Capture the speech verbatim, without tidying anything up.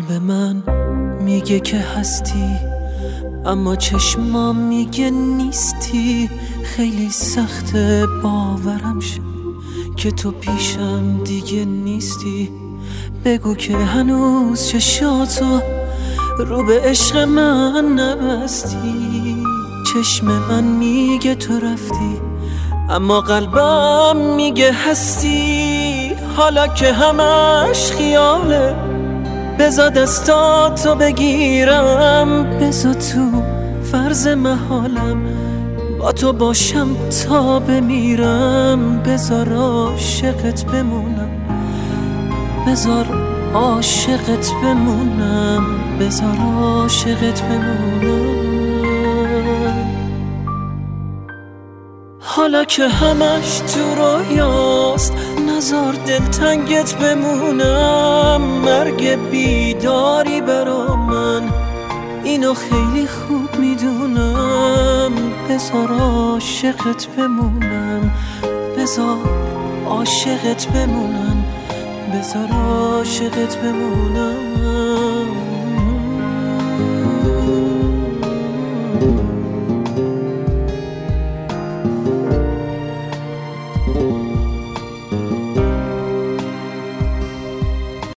به من میگه که هستی، اما چشمام میگه نیستی. خیلی سخته باورم شه که تو پیشم دیگه نیستی. بگو که هنوز چشاتو رو به عشق من نبستی. چشم من میگه تو رفتی، اما قلبم میگه هستی. حالا که همش خیاله، بذار دستاتو بگیرم، بذار تو فرض محالم با تو باشم تا بمیرم. بذار عاشقت بمونم، بذار عاشقت بمونم، بذار عاشقت بمونم. حالا که همش تو رویاست، نزار دلتنگت بمونم. مرگ بیداری برا من، اینو خیلی خوب میدونم. بذار عاشقت بمونم، بذار عاشقت بمونم، بذار عاشقت بمونم.